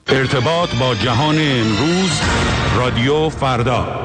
ارتباط با جهان امروز، رادیو فردا.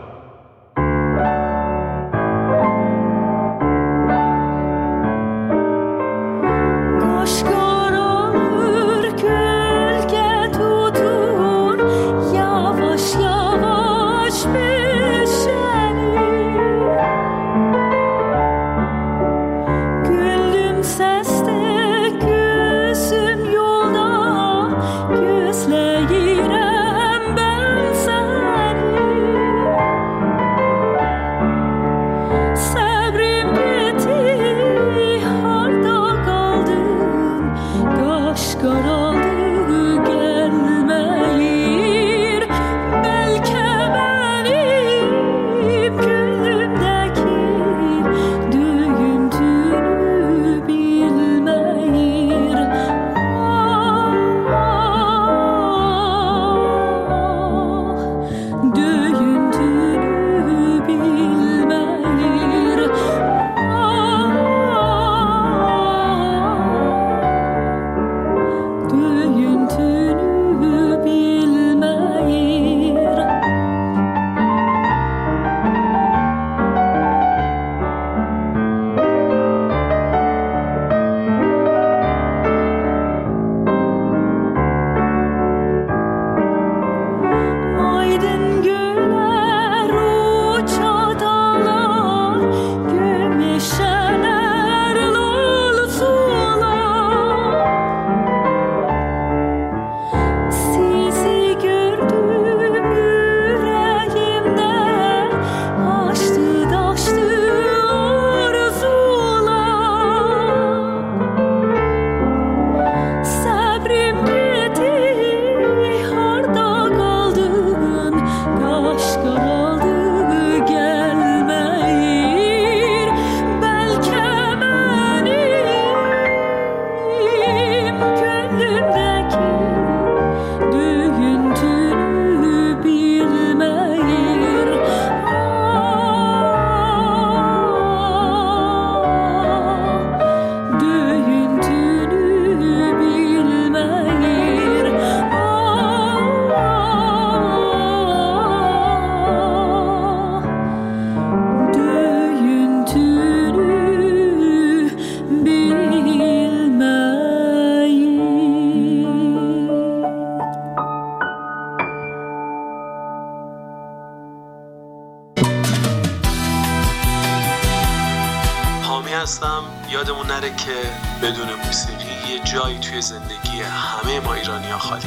هستم. یادمون نره که بدون موسیقی یه جایی توی زندگی همه ما ایرانی‌ها خالی.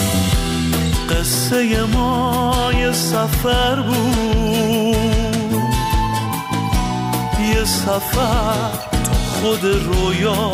قصه ما یه سفر بود، یه سفر تو خود رویا،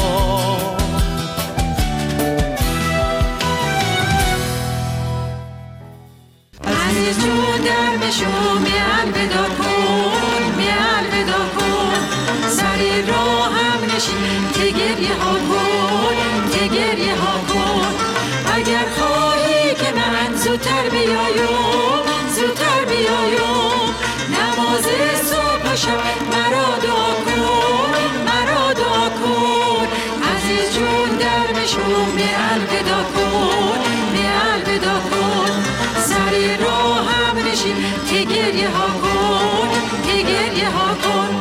عزیز جون در بشو می الودا کن، می الودا کن، سری راه هم نشین که گریه ها کن، که گریه ها کن. اگر خواهی که من زودتر بیایم، زودتر بیایم، نماز صبح و شب مرا دعا کن، مرا دعا کن. عزیز جون در بشو می الودا کن، می الودا کن، سری راه هم نشین که گریه ها کن، که گریه ها کن.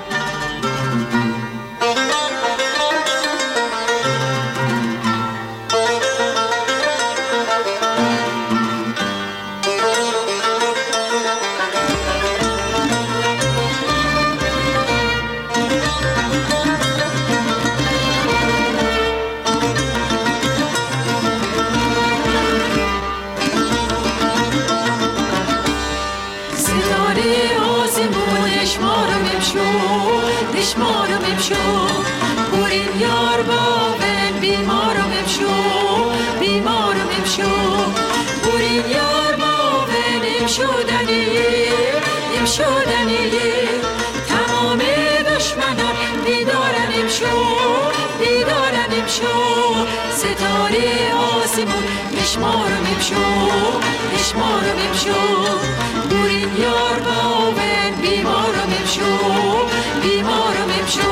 بیمارم امشو برین یار باون بیمارم امشو بیمارم امشو برین یار باون امشو دنیه تمام دشمنان بیدارن امشو ستاره آسمون بشمارم امشو برین یار باون بیمارم امشو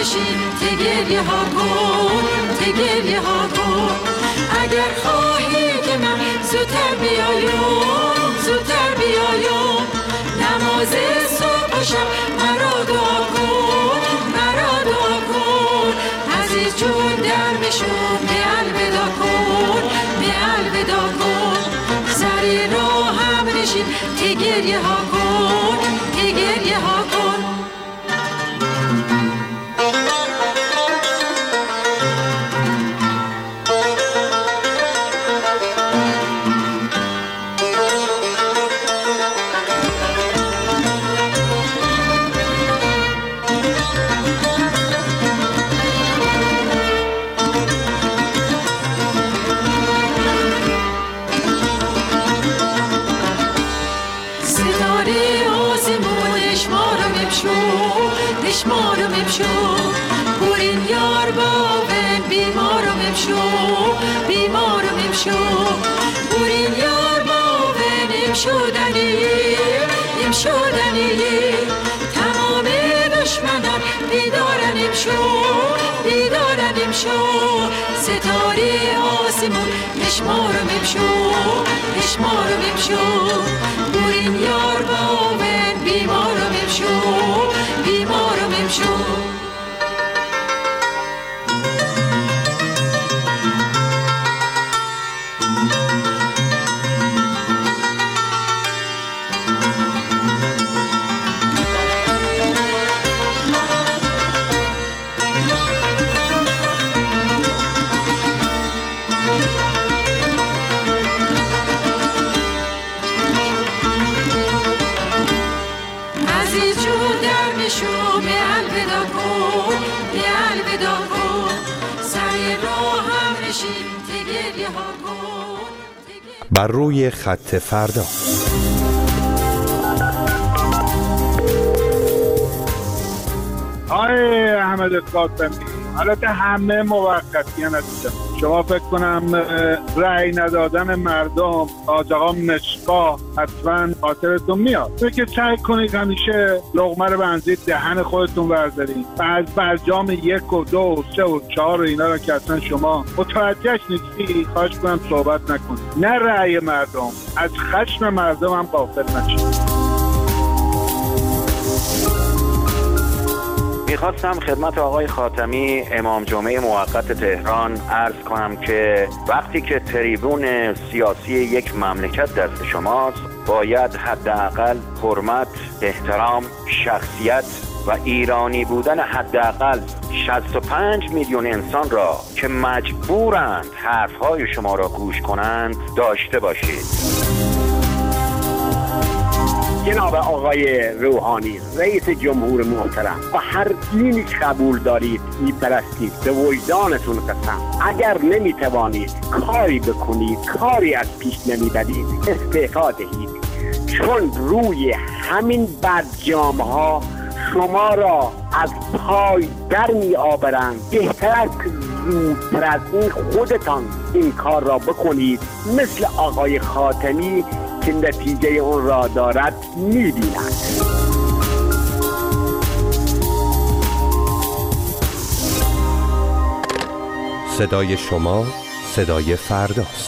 نشین ته گریه ها کن ته گریه ها کن اگر خواهی که من زودتر بیایم نماز صبح و شب مرا دعا کن عزیز جون درمشون به الودا کن سر راه هم نشین ته گریه ها کن اشمارم امشو بورین یار باون بیمارم امشو بورین یار باون امشودنی تمام دشمنان بیدارن امشو ستاره آسمون اشمارم امشو بورین یار باون بیمارم امشو بر روی خط فردا. آقای احمد قاسمی، حالت همه موقتی هستم. شما فکر کنم رأی ندادن مردم آقا مشقا حتما خاطرتون میاد. فکر سعی کنید همیشه لقمه رو بنزید دهن خودتون بردارید. از برجام 1 و 2 و 3 و 4 و اینا رو که اصلا شما متوجهش نیستی، خواهش کنم صحبت نکنید. نه رأی مردم، از خشم مردم هم غافل نشید. میخواستم خدمت آقای خاتمی امام جمعه موقت تهران عرض کنم که وقتی که تریبون سیاسی یک مملکت دست شماست، باید حداقل حرمت، احترام، شخصیت و ایرانی بودن حداقل 65 میلیون انسان را که مجبورند حرفهای شما را گوش کنند داشته باشید. جناب آقای روحانی، رئیس جمهور محترم، و هر دینی که قبول دارید میپرستید، به وجدانتون قسم، اگر نمیتوانید کاری بکنید، کاری از پیش نمیبرید، استعفا دهید، چون روی همین برجام‌ها شما را از پای در می آورند. بهتر زودتر از این خودتان این کار را بکنید، مثل آقای خاتمی که نتیجه اون را دارد می‌بینند. صدای شما صدای فرداست.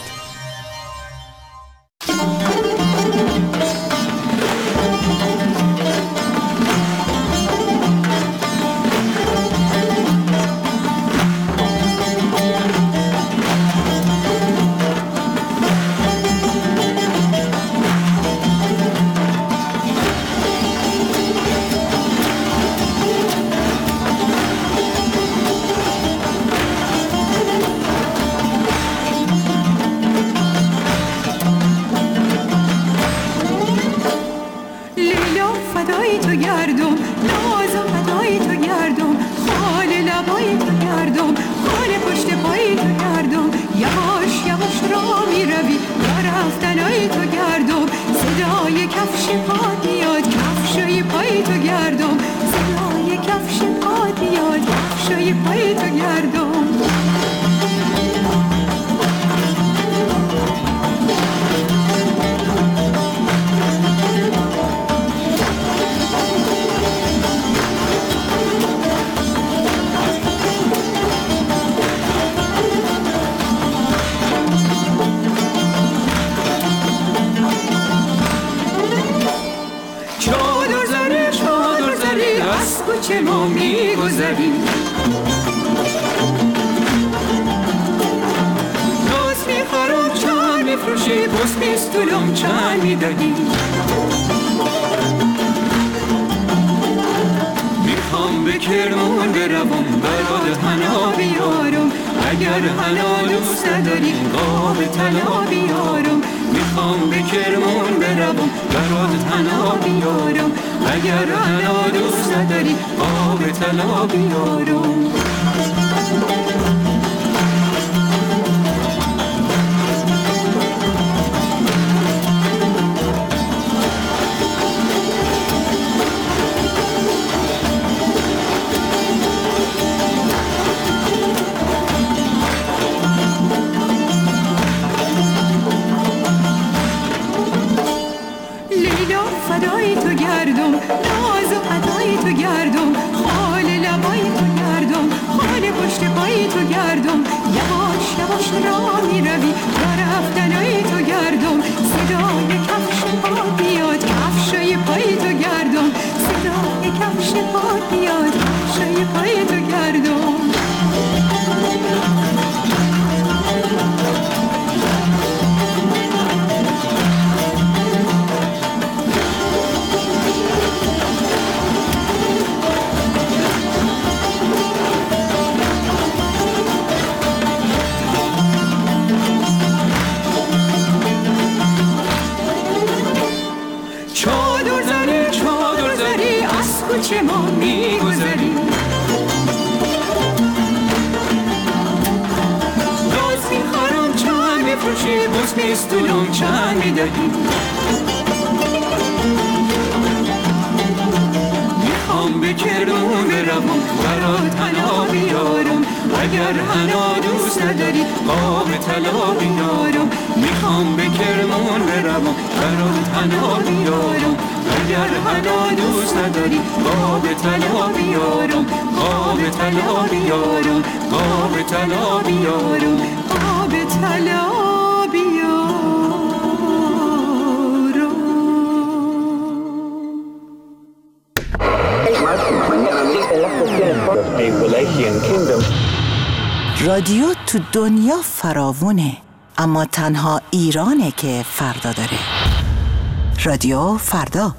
بس بیستولم چند میدهی. میخوام به کرمان بروم برات حنا بیارم، اگر حنا دوست نداری قاب طلا بیارم. میخوام به کرمان بروم برات حنا بیارم، اگر حنا دوست نداری قاب طلا بیارم. فدای تو گردم، ناز و عطای تو گردم، خال لبای تو گردم، خال پشت پای تو گردم. یواش یواش راه میروی و رفتنای تو گردم، صدای کفش پا بیاد کفشای پای تو گردم، صدای کفش پا بیاد کفشای پای تو گردم. چه ما میگذری دوز میخوارم چند میفروشی بس بیستولم چند میدهی. میخوام به کرمان بروم برات حنا بیارم، اگر حنا دوست نداری قاب طلا بیارم. میخوام به کرمان بروم برات حنا بیارم، اگر حنا دوست نداری قاب طلا بیارم، قاب طلا بیارم، قاب طلا بیارم، قاب طلا بیارم. رادیو تو دنیا فراوونه، اما تنها ایرانه که فردا داره. رادیو فردا.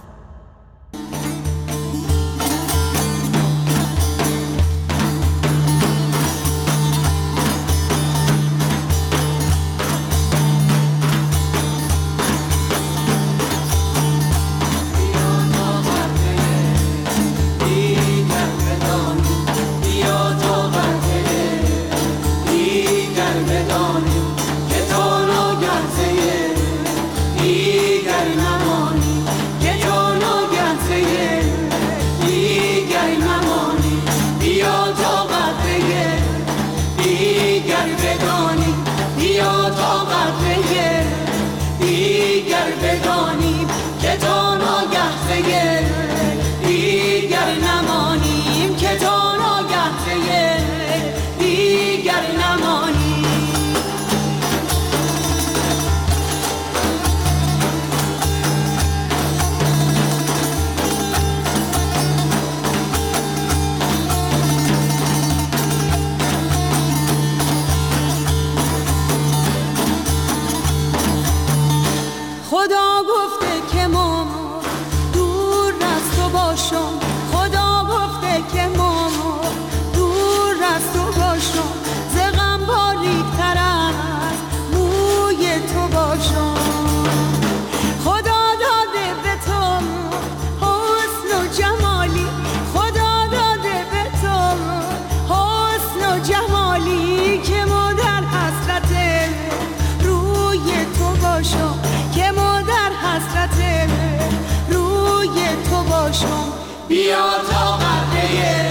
بیا تا قطره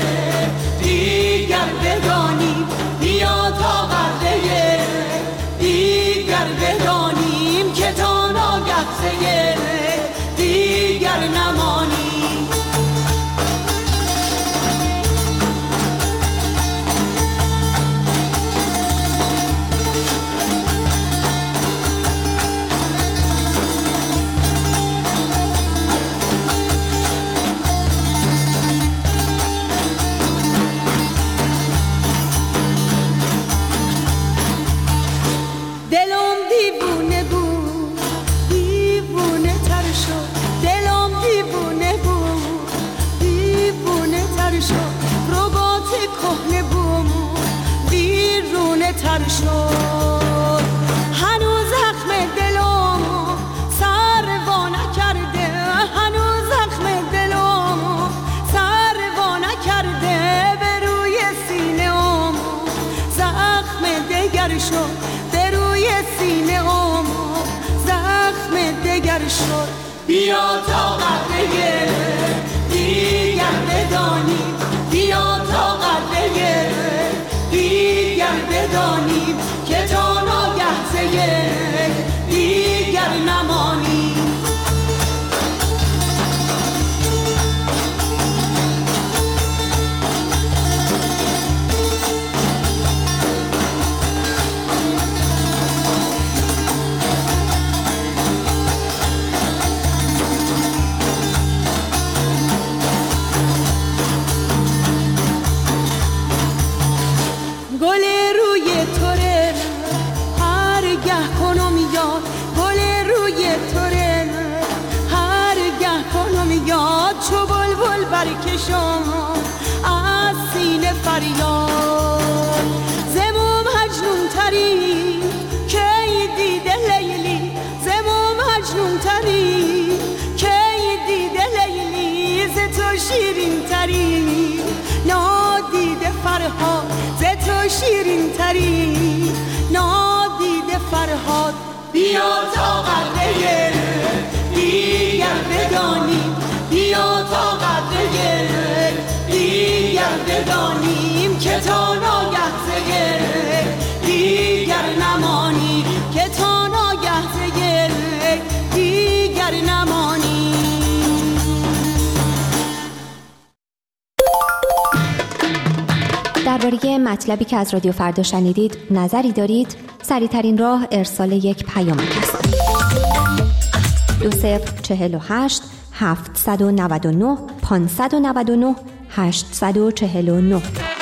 دیگر بدانیم، بیا تا قطره دیگر بدانیم که تا ناگه دیگر نمانیم. دگر شد. هنوز زخم دلم سر وا نکرده، هنوز زخم دلم سر وا نکرده، به روی سینه‌ام زخم دگر شد، به روی سینه‌ام زخم دگر شد. بیا تا قطره دیگر بدانیم، بیا تا قطره دیگر بدانیم که تا ناگه ز یک دیگر نمانیم. گل روی توره هرگه کنم یاد، گل روی توره هرگه کنم یاد، چو بلبل برکشم از سینه فریاد. زمو مجنون تری کی دیده لیلی، زمو مجنون تری کی دیده لیلی، ز تو شیرین تری نادیده فرهاد، ز تو شیرین تری نادیده فرهاد. بیا تا قطره دیگر بدانیم، بیا تا قطره دیگر بدانیم که تا ناگه ز یک دیگر نمانیم، که تا ناگه ز یک دیگر نمانیم. درباره مطلبی که از رادیو فردا شنیدید نظری دارید؟ سریع‌ترین راه ارسال یک پیامک است. 2048 799 599 849.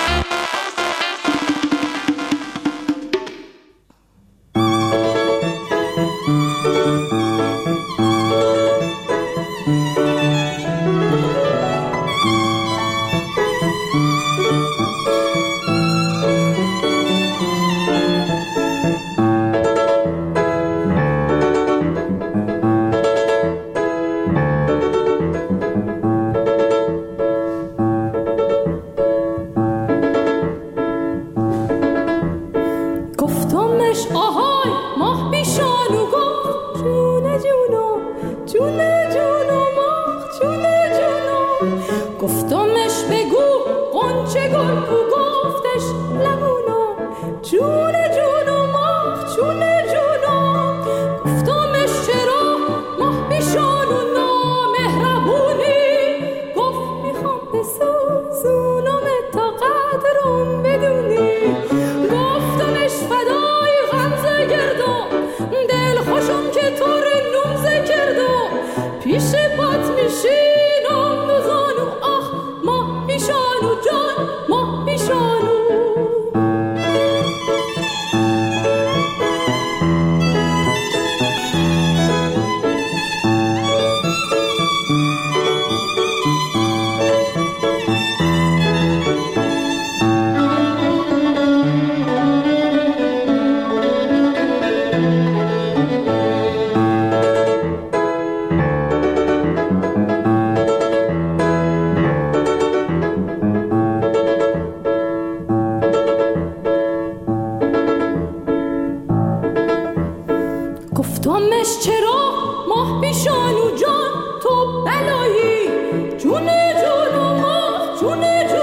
گفتمش چرا ماه پیشانو جان تو بلایی، جون جون و ماه جون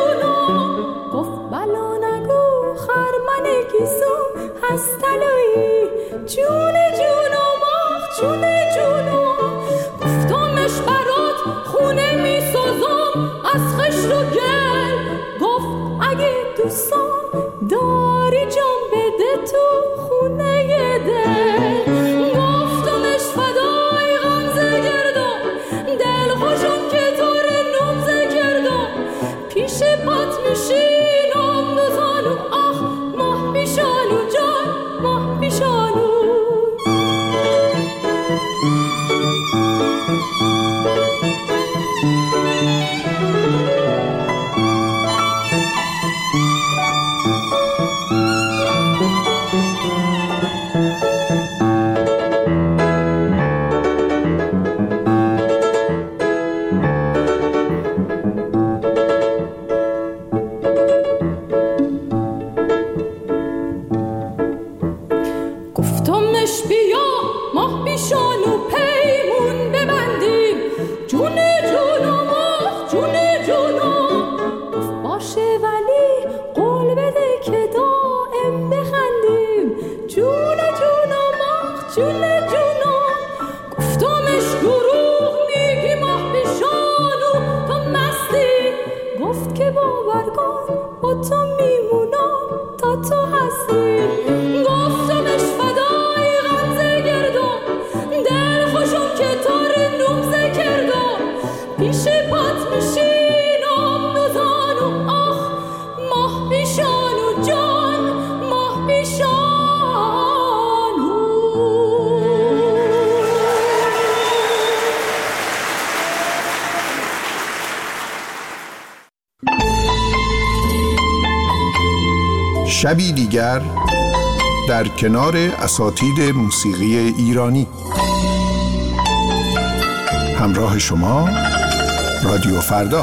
جونو. گفت بلا نگو خرمن گیسو هست تلایی، جون جون و ماه جون جونو. گفتمش برات خونه می سازم از خشت و گل، گفت اگه دوستان داری جان بده تو خونه دل. گفتمش فدای غمزه گردم دل خوشم که طور نمزه کردم، پیش پات میشینم دوزانو آخ ماه پیشانو جان ماه پیشانو. شبی دیگر در کنار اساتید موسیقی ایرانی. همراه شما رادیو فردا.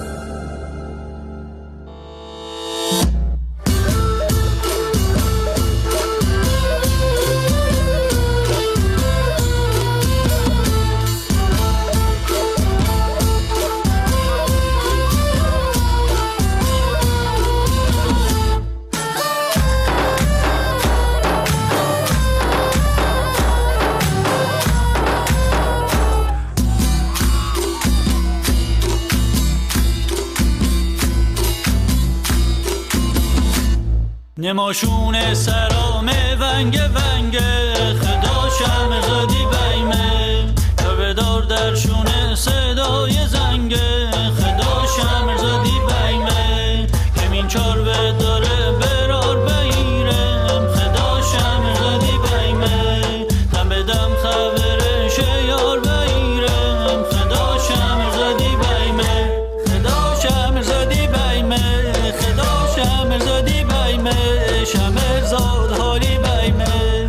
نماشون سرامه ونگ ونگ خدا شمزادی بیمه تا بدار درشون صدای زنگ خدا شمزادی بیمه کمین چار بداره برار بیرم خدا شمزادی بیمه تم بدم خبرش یار بیرم خدا شمزادی بیمه خدا شمزادی بیمه خدا شمزادی بیمه شمرزاد حالی بیمه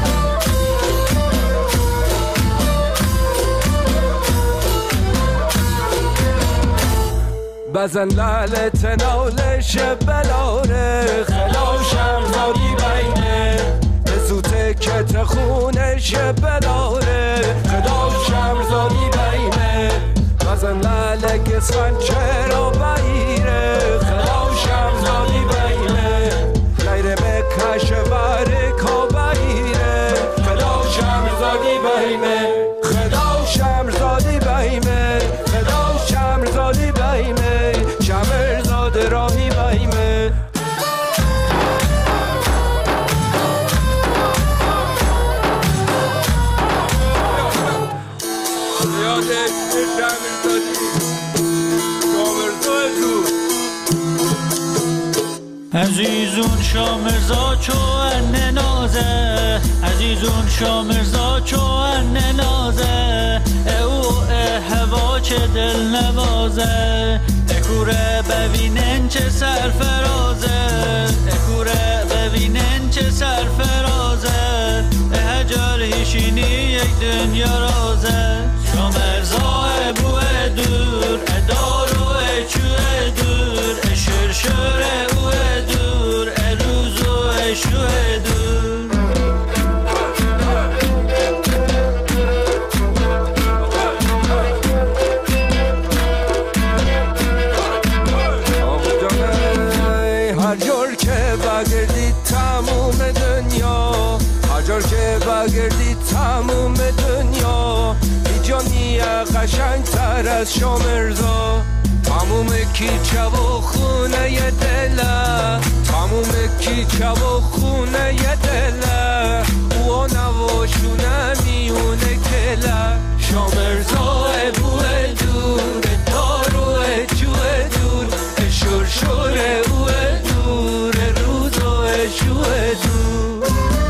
بزن لعل تنالش بلاره خدا شمزادی بیمه بزوته کت خونش بلاره خدا شمزادی بیمه بزن لعل گسفن چرا بیره خدا شمزادی بیمه غیر مکش برکا بیره خدا شمزادی بیمه خدا شمزادی بیمه خدا شمزادی بیمه شمرزاد راهی بیمه یادش شمرزادی عزیزون شامرزا چون نازه عزیزون شامرزا چون نازه او هوا چه دل نوازه اکوره ببینن چه سرفرازه اکوره ببینن چه سرفرازه هجر هیشینی یک دنیا رازه شامرزا بوه دور ادارو چوه دور شرشره اوه دور روزو شوه دور هر جور که بگردید تموم دنیا هر جور که بگردید تموم دنیا بیجانی قشنگ تر از شامرزا تموم کیچه و خونه ی دله تموم کیچه و خونه ی دله او نواشونه میونه کله شامرزا بوه دور دارو جوه دور شرشور اوه دور روزو شوه دور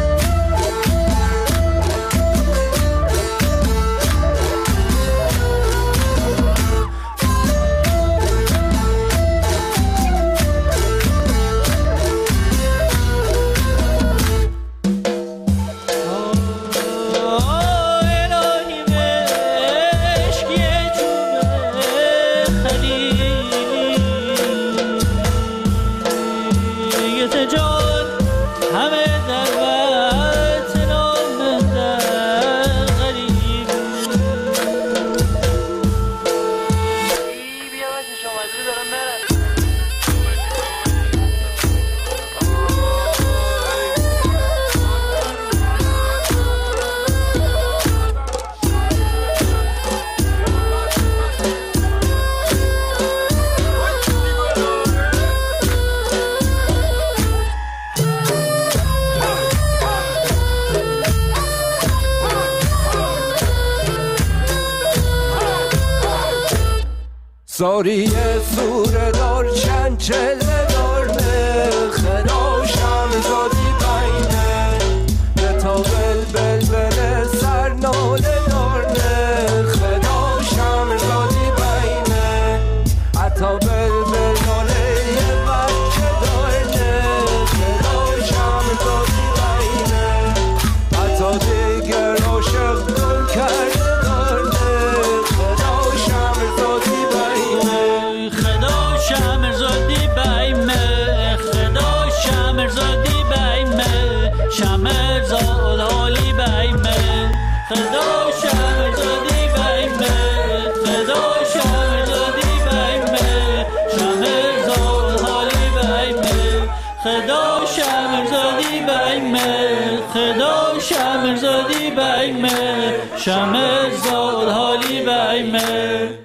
ساری سوره دار چنچله دارنه خدا شمزادی بینه تا بل سرناله دارنه خدا شمزادی بینه حتی بل ناله بچه دارنه خدا شمرزادی بیمه خدا شمرزادی بیمه شمرزاد حالی بیمه